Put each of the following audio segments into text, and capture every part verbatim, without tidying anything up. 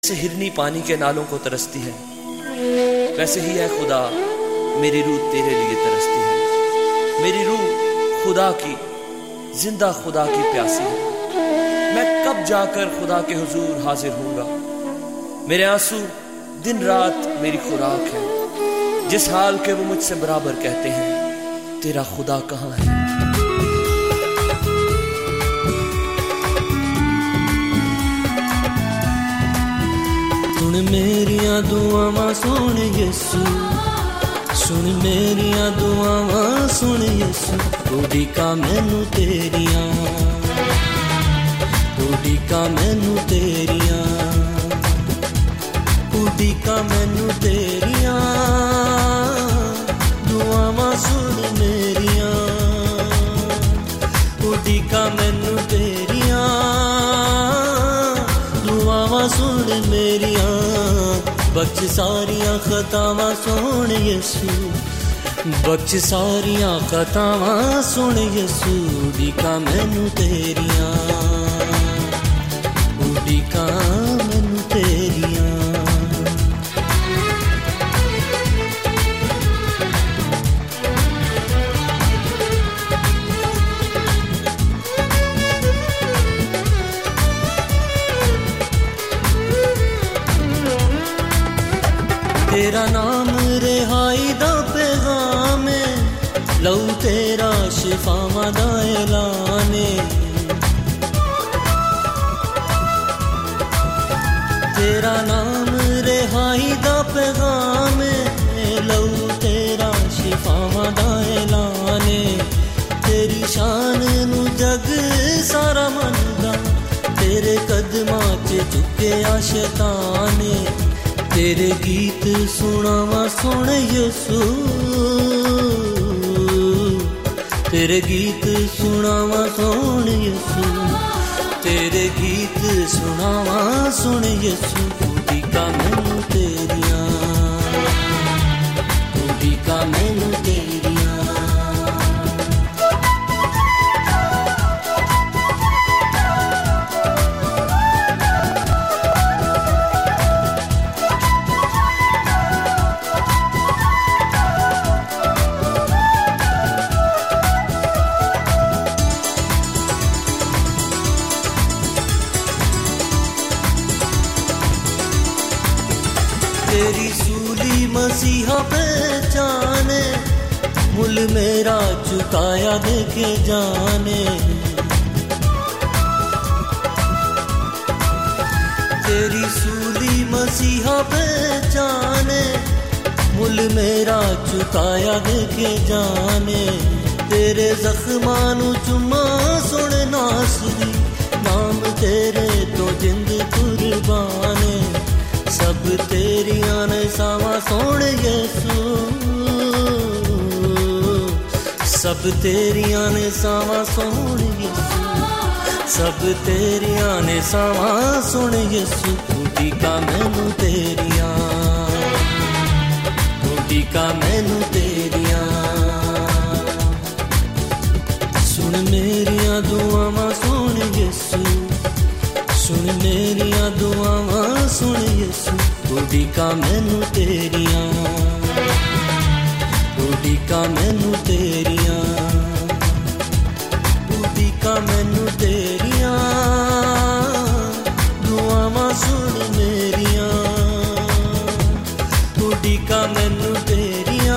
जैसे हिरनी पानी के नालों को तरसती है, वैसे ही है खुदा मेरी रूह तेरे लिए तरसती है। मेरी रूह खुदा की, जिंदा खुदा की प्यासी है। मैं कब जाकर खुदा के हुजूर हाजिर होऊंगा। मेरे आंसू दिन रात मेरी खुराक है। जिस हाल के वो मुझसे बराबर कहते हैं, तेरा खुदा कहाँ है। सुन मेरिया दुआवां सुन यीशु, सुन मेरिया दुआवां सुन यीशु। उड़ीका मैनू तेरिया, उड़ीका मैनू तेरिया, उड़ीका मैनू तेरिया। दुआवां सुन मेरिया, उड़ीका मैनू तेरिया। दुआवां सुन मेरिया, बख्श सारियां खतावां सुन यीशु, बख्श सारियां खतावां सुन यीशु। उड़ीका मैनू तेरिया, उड़ीका मैनू तेरिया। तेरा नाम रिहाई दा पैगाम है, लहू तेरा शिफावां दा ऐलान है। तेरा नाम रिहाई दा पैगाम है, लहू तेरा शिफावां दा ऐलान है। तेरी शान नू जग सारा मनदा, तेरे कदमां च झुकिया शैतान है। तेरे गीत सुनावा सुन यीशु, तेरे गीत सुनावा सुन यीशु, तेरे गीत सुनावा सुन यीशु। उड़ीका मैनू तेरिया, उड़ीका मैनू तेरिया। तेरी सूली मसीहा पहचाने, मुल मेरा चुकाया देखे जाने। तेरी सूली मसीहा पहचाने, मुल मेरा चुकाया देखे जाने। तेरे जख्मां नू चुम्मा सुन नासरी, नाम तेरे तो जिंद कुर्बाने। सब तेरिया ने सावा सोन यीशु, सब तेरिया ने सावा सोन यीशु, सब तेरिया ने सावा सोन यीशु। उड़ीका मैनू तेरिया, उड़ीका मैनू तेरिया। सुन मेरिया दुआवां सुन यीशु, सुन मेरिया दुआवां सुन यीशु। उड़ीका मैनू तेरिया, उड़ीका मैनू तेरिया, उड़ीका मैनू तेरिया। दुआवां सुन मेरिया, उड़ीका मैनू तेरिया।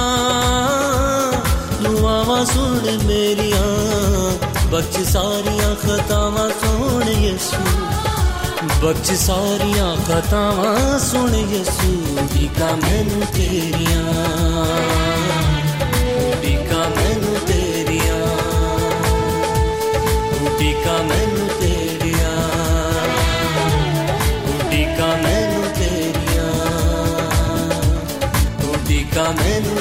दुआवां सुन मेरिया, बख्श सारियां खतावां सुन यीशु, बख्श सारियां खतावां सुन यीशु। उड़ीका मैनू तेरिया, उड़ीका मैनू तेरिया, उड़ीका मैनू तेरिया, उड़ीका मैनू तेरिया, उड़ीका मैनू